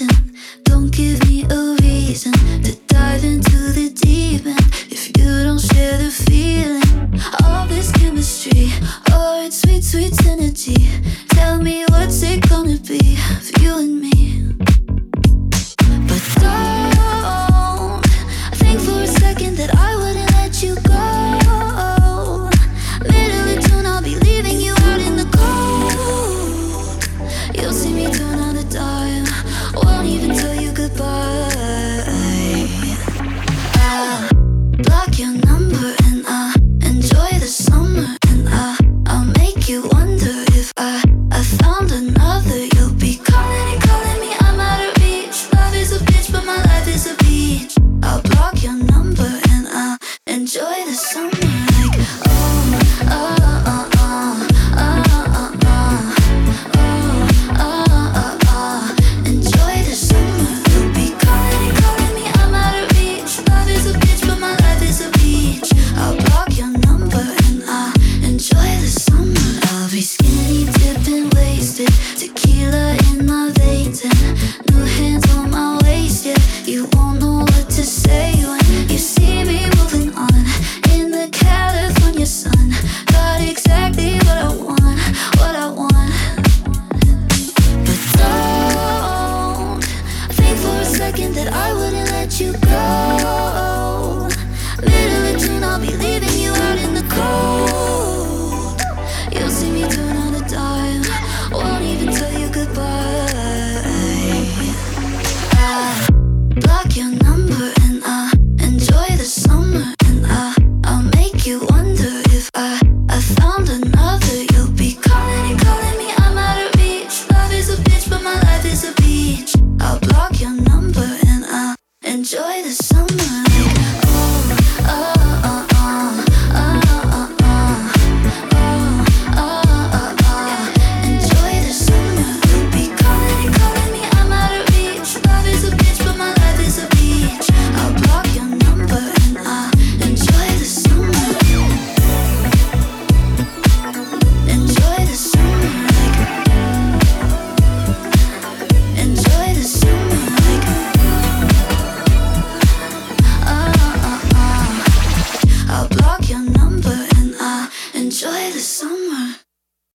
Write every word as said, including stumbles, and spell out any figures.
reason. Don't give me a reason to dive into the deep end if you don't share the feeling. All this chemistry, oh, it's sweet, sweet synergy. Tell me what's it gonna be for you and me. But don't think for a second that I wouldn't let you go. Middle of June, I'll be leaving you out in the cold. You'll see me turn on a dime, won't even tell you goodbye. I'll block your number and I'll enjoy the summer, and I'll, I'll make you wonder if I, I found another. You'll be calling and calling me, I'm out of reach. Love is a bitch, but my life is a beach. I'll block your number and I'll enjoy the summer. Like, oh, oh, oh, oh, oh, oh, oh, oh, oh, oh, oh. Enjoy the summer. You'll be calling and calling me, I'm out of reach. Love is a bitch, but my life is a beach. I'll block your number and I'll enjoy the summer. I'll be skinny dipping, wasted, tequila in my veins, and new hands on my waist. Yeah, you won't know what to say when you see me moving on in the California sun. Got exactly what I want, what I want. But don't think for a second that I wouldn't let you go. Middle of June, I'll be leaving you out in the cold. You'll see me turn on a dime, won't even tell you goodbye. I'll block your number and I'll enjoy the summer, and I'll, I'll make you wonder if I, I found another. You'll be calling and calling me, I'm out of reach. Love is a bitch, but my life is a beach. I'll block your number and I'll enjoy the summer.